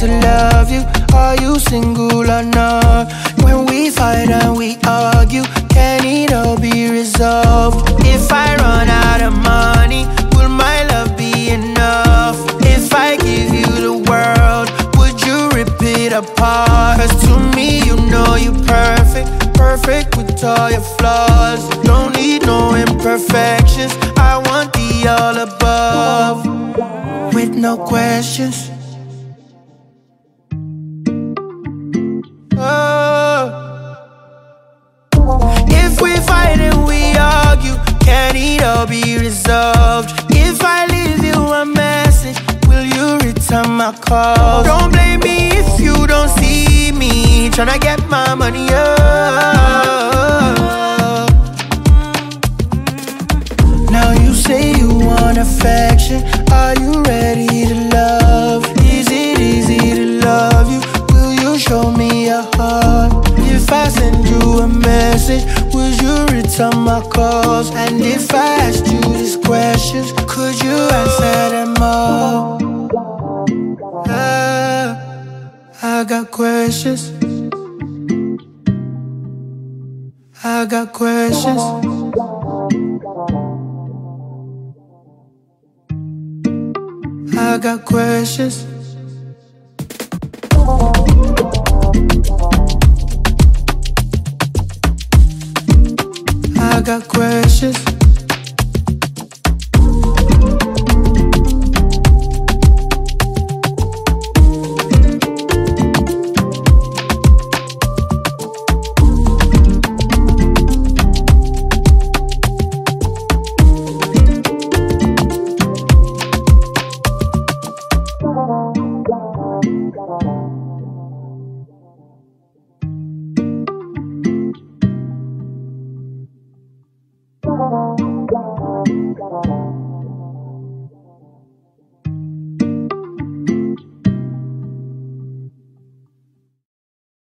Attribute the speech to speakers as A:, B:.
A: to love you? Are you single or not? When we fight and we argue, can it all be resolved? If I run out of money, will my love be enough? If I give you the world, would you rip it apart? 'Cause to me, you know you're perfect, perfect with all your flaws. Don't need no imperfections, I want the all above, with no questions. Oh. If we fight and we argue, can it all be resolved? If I leave you a message, will you return my call? Don't blame me if you don't see me tryna get my money up. Now you say you want affection, are you ready to love? Is it easy to love you? Will you show me a heart? If I send you a message, would you return my calls? And if I asked you these questions, could you answer them all? I got questions. I got questions. I got questions. I got questions.